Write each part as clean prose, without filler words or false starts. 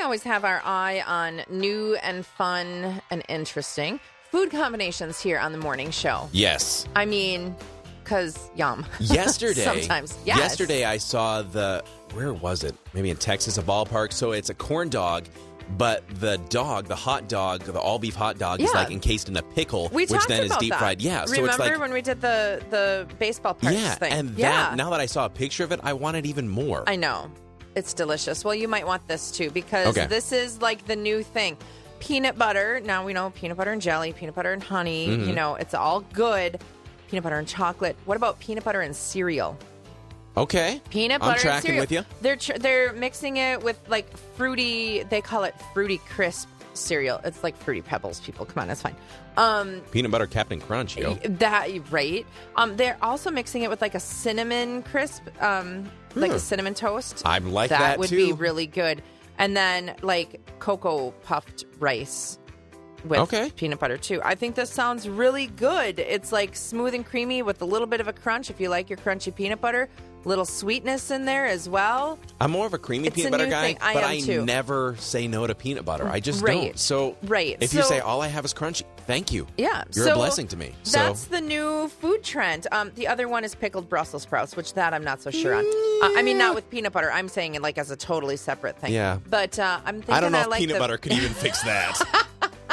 always have our eye on new and fun and interesting food combinations here on the morning show. Yes. I mean, because yum. Yesterday. Sometimes, yes. Yesterday I saw where was it? Maybe in Texas, a ballpark. So it's a corn dog, but the hot dog, the all-beef hot dog is like encased in a pickle, which then is deep fried. Yeah. Remember so it's like, when we did the baseball parts thing? And now that I saw a picture of it, I want it even more. I know. It's delicious. Well, you might want this too, because this is like the new thing. Peanut butter. Now we know peanut butter and jelly, peanut butter and honey. Mm-hmm. You know, it's all good. Peanut butter and chocolate. What about peanut butter and cereal? Okay. Peanut butter I'm tracking and cereal. with you. They're mixing it with like fruity, they call it Fruity Crisp cereal. It's like Fruity Pebbles, people. Come on, that's fine. Peanut butter Captain Crunch, yo. That, right. They're also mixing it with like a cinnamon crisp, like a cinnamon toast. I like that would too. be really good. And then like cocoa puffed rice with peanut butter too. I think this sounds really good. It's like smooth and creamy with a little bit of a crunch if you like your crunchy peanut butter. Little sweetness in there as well. I'm more of a creamy peanut butter guy, but I never say no to peanut butter. I just don't. So if you say all I have is crunchy, thank you. Yeah. You're a blessing to me. That's the new food trend. The other one is pickled Brussels sprouts, which that I'm not so sure on. I mean, not with peanut butter. I'm saying it like as a totally separate thing. Yeah. But I'm thinking I don't know if like peanut butter could even fix that.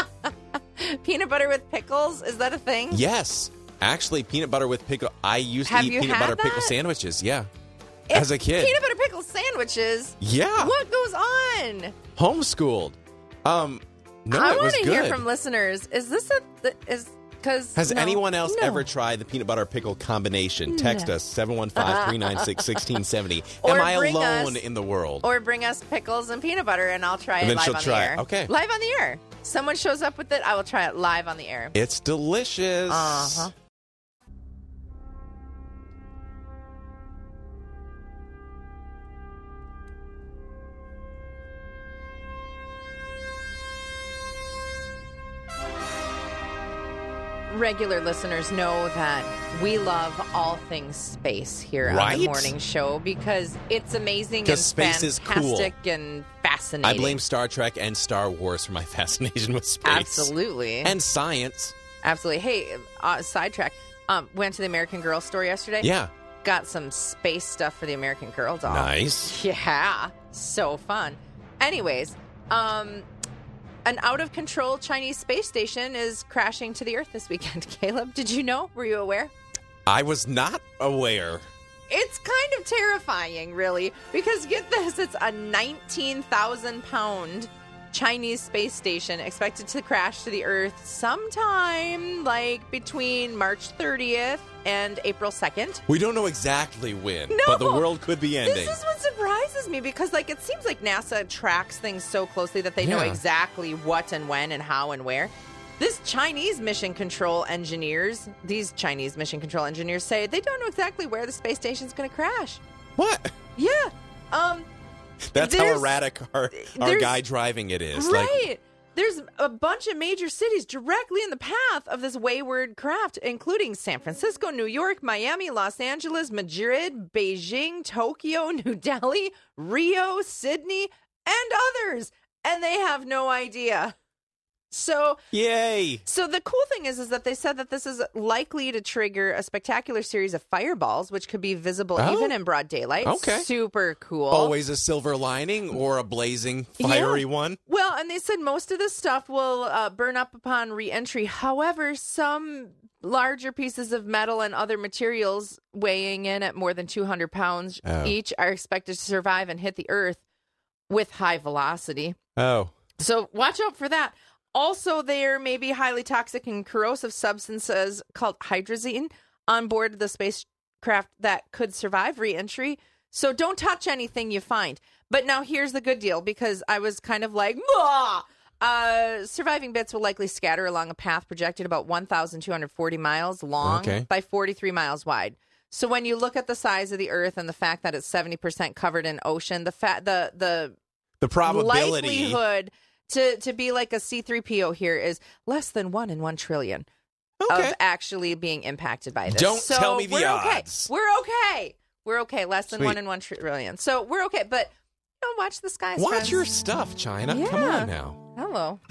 Peanut butter with pickles? Is that a thing? Yes. Actually, peanut butter with pickle. I used to eat peanut butter pickle sandwiches. Yeah. As a kid. Peanut butter pickle sandwiches? Yeah. What goes on? Homeschooled. No, I it was good. want to hear from listeners. Is this Has anyone else ever tried the peanut butter pickle combination? Text us 715-396-1670. Am I alone in the world? Or bring us pickles and peanut butter, and I'll try it live on the air. Okay. Live on the air. Someone shows up with it, I will try it live on the air. It's delicious. Uh-huh. Regular listeners know that we love all things space here on the morning show because it's amazing and space fantastic is cool. and fascinating. I blame Star Trek and Star Wars for my fascination with space. Absolutely. And science. Absolutely. Hey, sidetrack. Went to the American Girl store yesterday. Yeah. Got some space stuff for the American Girl doll. Nice. Yeah. So fun. Anyways, an out-of-control Chinese space station is crashing to the Earth this weekend. Caleb, did you know? Were you aware? I was not aware. It's kind of terrifying, really, because get this, it's a 19,000-pound Chinese space station expected to crash to the Earth sometime like between March 30th and April 2nd. We don't know exactly when, No, but the world could be ending. This is what surprises me because like it seems like NASA tracks things so closely that they know exactly what and when and how and where. These Chinese mission control engineers say they don't know exactly where the space station's going to crash. What? Yeah. That's how erratic our guy driving it is. Right. There's a bunch of major cities directly in the path of this wayward craft, including San Francisco, New York, Miami, Los Angeles, Madrid, Beijing, Tokyo, New Delhi, Rio, Sydney, and others. And they have no idea. So, yay! So the cool thing is that they said that this is likely to trigger a spectacular series of fireballs, which could be visible even in broad daylight. Okay. Super cool. Always a silver lining or a blazing, fiery one. Well, and they said most of this stuff will burn up upon re-entry. However, some larger pieces of metal and other materials weighing in at more than 200 pounds each are expected to survive and hit the Earth with high velocity. Oh. So watch out for that. Also, there may be highly toxic and corrosive substances called hydrazine on board the spacecraft that could survive re-entry. So don't touch anything you find. But now here's the good deal, because I was kind of like, surviving bits will likely scatter along a path projected about 1,240 miles long by 43 miles wide. So when you look at the size of the Earth and the fact that it's 70% covered in ocean, the probability likelihood to be like a C-3PO here is less than 1 in 1 trillion of actually being impacted by this. Don't tell me the odds. We're okay. We're okay. Less than 1 in 1 trillion. So we're okay. But watch the skies. Watch friends. your stuff, China. Yeah. Come on now. Hello.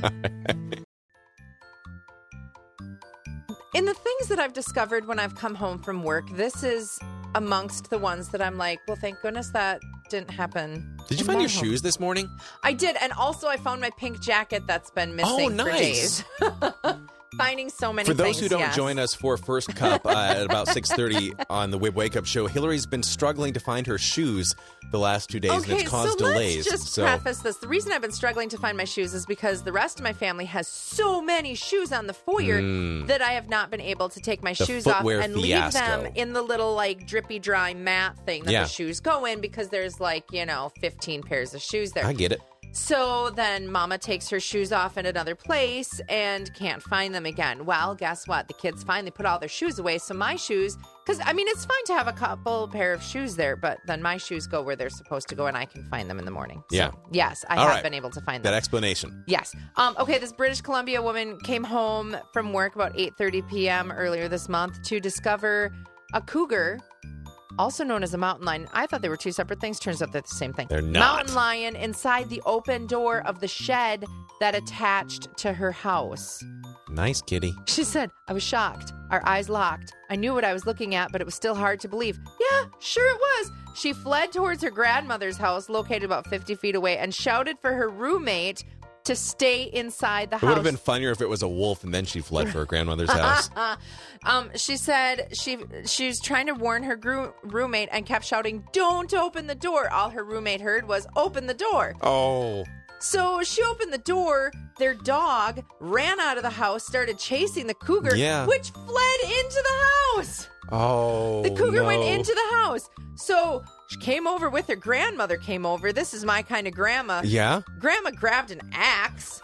In the things that I've discovered when I've come home from work, this is amongst the ones that I'm like, well, thank goodness that didn't happen. Did you find your shoes this morning? I did. And also I found my pink jacket that's been missing for days. Finding so many things. For those things, who don't join us for First Cup at about 6:30 on the Wib Wake Up Show, Hillary's been struggling to find her shoes the last 2 days, and it's caused delays. Let's just preface this. The reason I've been struggling to find my shoes is because the rest of my family has so many shoes on the foyer that I have not been able to take my shoes off and leave them in the little like drippy dry mat thing that the shoes go in, because there's 15 pairs of shoes there. I get it. So then Mama takes her shoes off in another place and can't find them again. Well, guess what? The kids finally put all their shoes away. So my shoes, because, it's fine to have a couple pair of shoes there, but then my shoes go where they're supposed to go and I can find them in the morning. So, yes, I have been able to find them. That explanation. Yes. Okay, this British Columbia woman came home from work about 8:30 p.m. earlier this month to discover a cougar, also known as a mountain lion. I thought they were two separate things. Turns out they're the same thing. They're not. Mountain lion inside the open door of the shed that attached to her house. Nice kitty. She said, I was shocked. Our eyes locked. I knew what I was looking at, but it was still hard to believe. Yeah, sure it was. She fled towards her grandmother's house, located about 50 feet away, and shouted for her roommate to stay inside the house. It would have been funnier if it was a wolf and then she fled for her grandmother's house. She said she was trying to warn her roommate and kept shouting, don't open the door. All her roommate heard was, open the door. Oh. So she opened the door. Their dog ran out of the house, started chasing the cougar, which fled into the house. Oh, the cougar went into the house. So she came over with her grandmother came over. This is my kind of grandma. Yeah? Grandma grabbed an axe.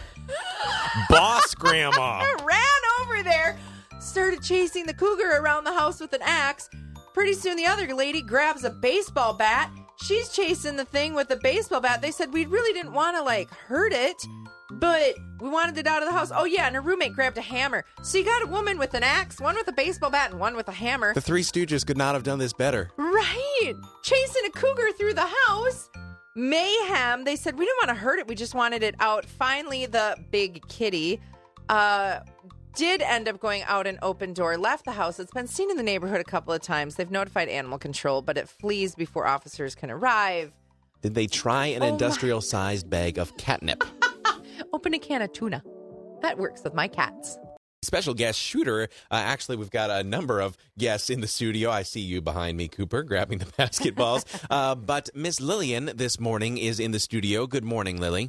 Boss grandma. Ran over there, started chasing the cougar around the house with an axe. Pretty soon the other lady grabs a baseball bat. She's chasing the thing with a baseball bat. They said we really didn't want to hurt it, but we wanted it out of the house. Oh, yeah, and her roommate grabbed a hammer. So you got a woman with an axe, one with a baseball bat, and one with a hammer. The Three Stooges could not have done this better. Right. Chasing a cougar through the house. Mayhem. They said we didn't want to hurt it. We just wanted it out. Finally, the big kitty did end up going out an open door, left the house. It's been seen in the neighborhood a couple of times. They've notified animal control, but it flees before officers can arrive. Did they try an industrial-sized bag of catnip? Open a can of tuna. That works with my cats. Special guest shooter. Actually, we've got a number of guests in the studio. I see you behind me, Cooper, grabbing the basketballs. But Miss Lillian this morning is in the studio. Good morning, Lily.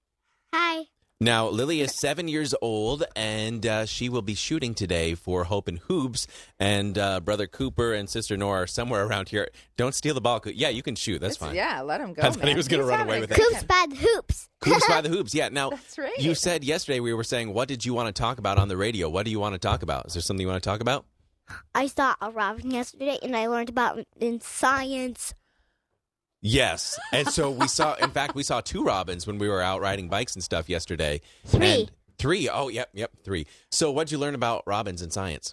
Hi. Now, Lily is 7 years old, and she will be shooting today for Hope and Hoops. And Brother Cooper and Sister Nora are somewhere around here. Don't steal the ball. Yeah, you can shoot. That's fine. Yeah, let him go, I thought he was going to run away with it. Coops by the hoops. Coops by the hoops, yeah. Now, that's right. You said yesterday we were saying, what did you want to talk about on the radio? What do you want to talk about? Is there something you want to talk about? I saw a robin yesterday, and I learned about it in science. Yes. And so we saw two robins when we were out riding bikes and stuff yesterday. Three. Oh, yep, 3. So what'd you learn about robins in science?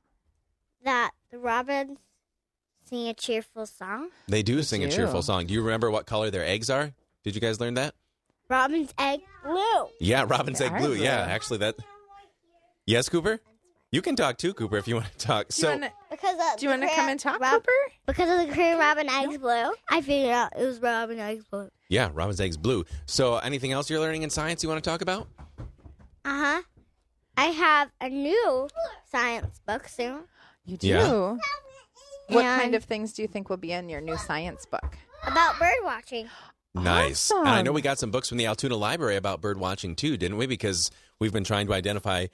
That the robins sing a cheerful song. They do sing a cheerful song. Do you remember what color their eggs are? Did you guys learn that? Robin's egg blue. Yeah, robin's egg blue. Yeah, actually that. Yes, Cooper? You can talk too, Cooper, if you want to talk. Do you want to come and talk, Cooper? Because of the Korean robin eggs blue, I figured out it was robin eggs blue. Yeah, robin's eggs blue. So anything else you're learning in science you want to talk about? Uh-huh. I have a new science book soon. You do? Yeah. What kind of things do you think will be in your new science book? About bird watching. Nice. Awesome. And I know we got some books from the Altoona Library about bird watching too, didn't we? Because we've been trying to identify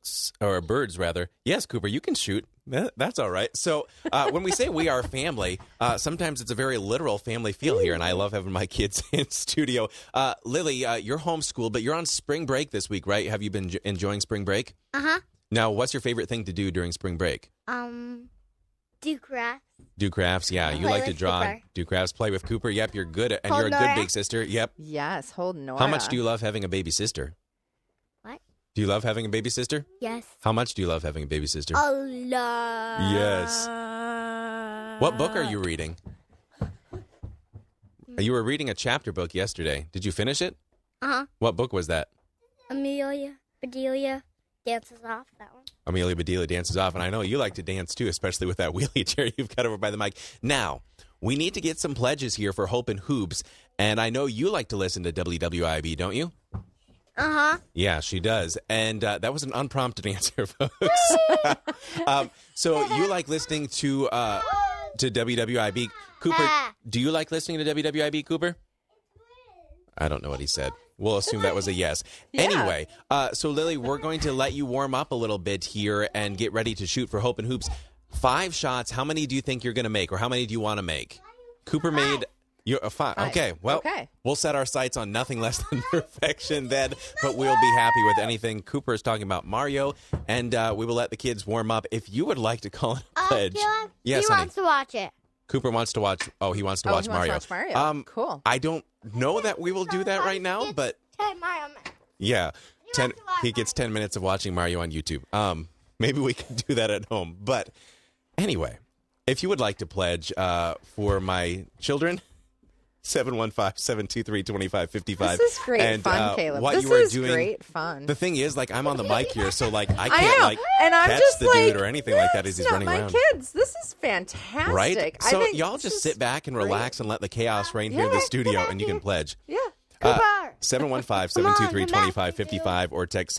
birds rather. Yes, Cooper, you can shoot. That's all right. So when we say we are family, sometimes it's a very literal family feel here, and I love having my kids in studio. Lily, you're homeschooled, but you're on spring break this week, right? Have you been enjoying spring break? Uh-huh. Now, what's your favorite thing to do during spring break? Do crafts. Do crafts, yeah. You like to draw, Cooper. do crafts, play with Cooper. Yep, you're good, and Hold you're a Nora. good big sister. Yep. Yes, hold Nora. How much do you love having a baby sister? What? Do you love having a baby sister? Yes. How much do you love having a baby sister? A lot. Yes. What book are you reading? You were reading a chapter book yesterday. Did you finish it? Uh-huh. What book was that? Amelia Bedelia dances off, that one. Amelia Bedelia dances off, and I know you like to dance too, especially with that wheelie chair you've got over by the mic. Now, we need to get some pledges here for Hope and Hoops, and I know you like to listen to WWIB, don't you? Uh-huh. Yeah, she does, and that was an unprompted answer, folks. So you like listening to WWIB. Cooper, do you like listening to WWIB, Cooper? I don't know what he said. We'll assume that was a yes. Yeah. Anyway, so Lily, we're going to let you warm up a little bit here and get ready to shoot for Hope and Hoops. 5 shots. How many do you think you're going to make, or how many do you want to make? Cooper made... You're a 5. Okay, well, we'll set our sights on nothing less than perfection then, but we'll be happy with anything. Cooper is talking about Mario, and we will let the kids warm up. If you would like to call it a pledge. Yes, he wants to watch it. Cooper wants to watch. Oh, he wants to watch Mario. Wants to watch Mario. Cool. I don't know that we will do that right now, but 10 Mario. yeah, he gets 10 minutes of watching Mario on YouTube. Maybe we can do that at home. But anyway, if you would like to pledge for my children, 715-723-2555. This is great fun, Caleb. What this you are is doing, great fun. The thing is, like, I'm on the mic here, so like I know. can't And I'm catch just the like, dude or anything like that as he's running my around. kids. This is fantastic. Right? I So think y'all this just is sit back and relax and let the chaos reign here in Yeah. the studio, and you can pledge. Yeah. Cooper. 715-723-2555 or text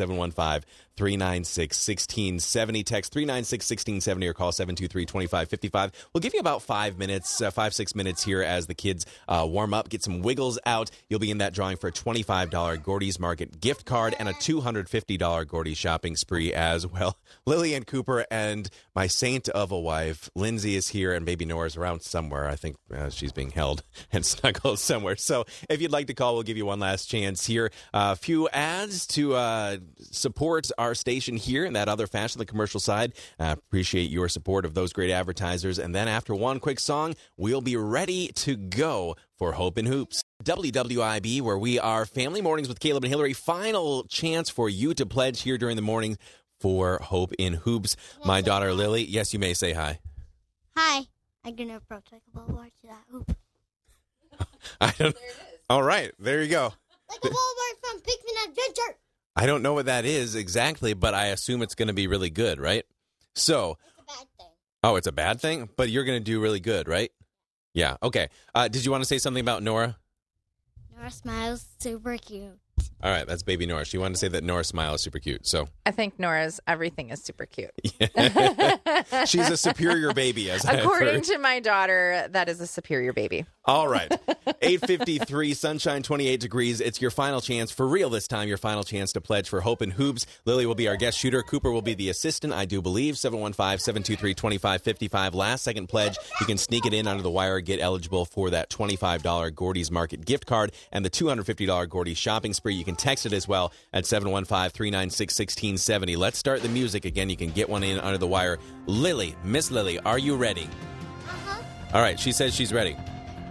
715-396-1670. Text 396-1670 or call 723-2555. We'll give you about 5 minutes, 5-6 minutes here as the kids warm up, get some wiggles out. You'll be in that drawing for a $25 Gordy's Market gift card and a $250 Gordy's shopping spree as well. Lily and Cooper and my saint of a wife, Lindsay, is here, and baby Nora's around somewhere. I think she's being held and snuggled somewhere. So if you'd like to call, we'll give you one last chance here. A few ads to support our station here in that other fashion, the commercial side. Appreciate your support of those great advertisers. And then after one quick song, we'll be ready to go for Hope and Hoops. WWIB, where we are Family Mornings with Caleb and Hillary. Final chance for you to pledge here during the morning for Hope in Hoops. My daughter Lily, yes, you may say hi. Hi. I'm going to approach like a ballboard to that hoop. I don't. All right, there you go. Like a ballboard from Pikmin Adventure. I don't know what that is exactly, but I assume it's going to be really good, right? So, It's a bad thing. oh, it's a bad thing, but you're going to do really good, right? Yeah. Okay. Did you want to say something about Nora? Nora smiles super cute. All right, that's baby Nora. She wanted to say that Nora's smile is super cute. So I think Nora's everything is super cute. she's a superior baby, as I've According heard. to my daughter, that is a superior baby. All right. 8:53, sunshine, 28 degrees. It's your final chance, for real this time, your final chance to pledge for Hope and Hoops. Lily will be our guest shooter. Cooper will be the assistant, I do believe. 715-723-2555. Last second pledge. You can sneak it in under the wire, get eligible for that $25 Gordy's Market gift card and the $250 Gordy's shopping spree. You can text it as well at 715-396-1670. Let's start the music. Again, you can get one in under the wire. Lily, Miss Lily, are you ready? Uh-huh. All right, she says she's ready.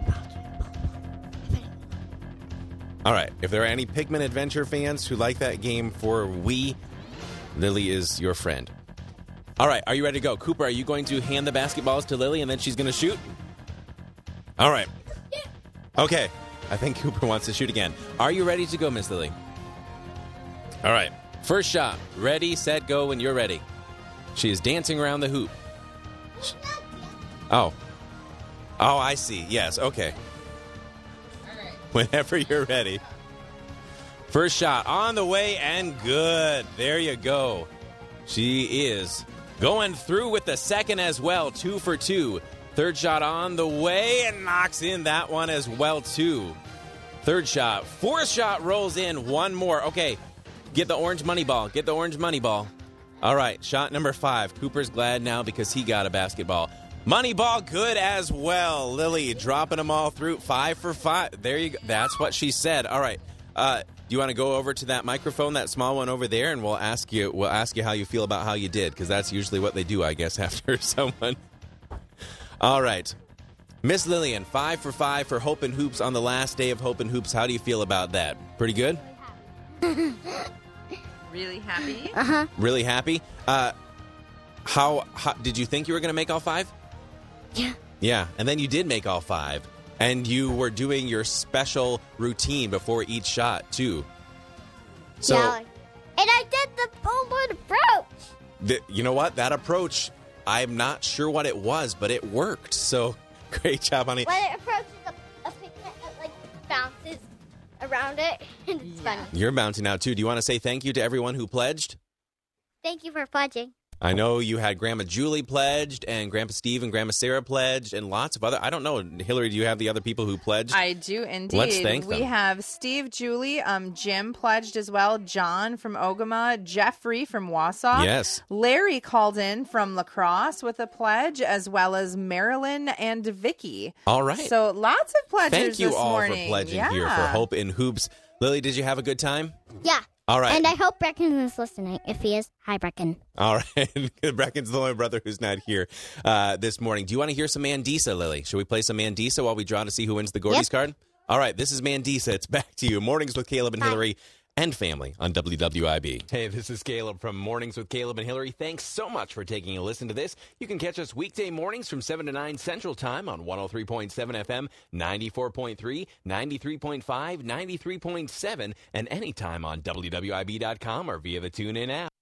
All right, if there are any Pikmin Adventure fans who like that game for Wii, Lily is your friend. All right, are you ready to go? Cooper, are you going to hand the basketballs to Lily and then she's going to shoot? All right. Okay, I think Cooper wants to shoot again. Are you ready to go, Miss Lily? All right, first shot. Ready, set, go when you're ready. She is dancing around the hoop. Oh. Oh, I see. Yes, okay. Whenever you're ready. First shot on the way and good. There you go. She is going through with the second as well. 2 for 2. Third shot on the way and knocks in that one as well too. Third shot. Fourth shot rolls in. One more. Okay. Get the orange money ball. Get the orange money ball. All right. Shot number 5. Cooper's glad now because he got a basketball. Money ball good as well. Lily dropping them all through. 5 for 5. There you go. That's what she said. All right. Do you want to go over to that microphone, that small one over there, and we'll ask you how you feel about how you did, because that's usually what they do, I guess, after someone. All right. Miss Lillian, 5 for 5 for Hope and Hoops on the last day of Hope and Hoops. How do you feel about that? Pretty good? Really happy? Uh-huh. Really happy? How did you think you were going to make all 5? Yeah. Yeah, and then you did make all 5. And you were doing your special routine before each shot, too. So, yeah. And I did the forward approach. you know what? That approach, I'm not sure what it was, but it worked. So, great job, honey. When it approaches a picnic, it bounces around it. And it's funny. You're bouncing out, too. Do you want to say thank you to everyone who pledged? Thank you for pledging. I know you had Grandma Julie pledged, and Grandpa Steve and Grandma Sarah pledged, and lots of other. I don't know, Hillary, do you have the other people who pledged? I do indeed. Let's thank them. We have Steve, Julie, Jim pledged as well, John from Ogama, Jeffrey from Wausau. Yes. Larry called in from La Crosse with a pledge, as well as Marilyn and Vicky. All right. So lots of pledges Thank you this all morning. for pledging here for Hope in Hoops. Lily, did you have a good time? Yeah. All right. And I hope Brecken is listening. If he is, hi, Brecken. All right. Brecken's the only brother who's not here this morning. Do you want to hear some Mandisa, Lily? Should we play some Mandisa while we draw to see who wins the Gordy's card? All right. This is Mandisa. It's back to you. Mornings with Caleb and Hillary and family on WWIB. Hey, this is Caleb from Mornings with Caleb and Hillary. Thanks so much for taking a listen to this. You can catch us weekday mornings from 7 to 9 Central Time on 103.7 FM, 94.3, 93.5, 93.7, and anytime on WWIB.com or via the TuneIn app.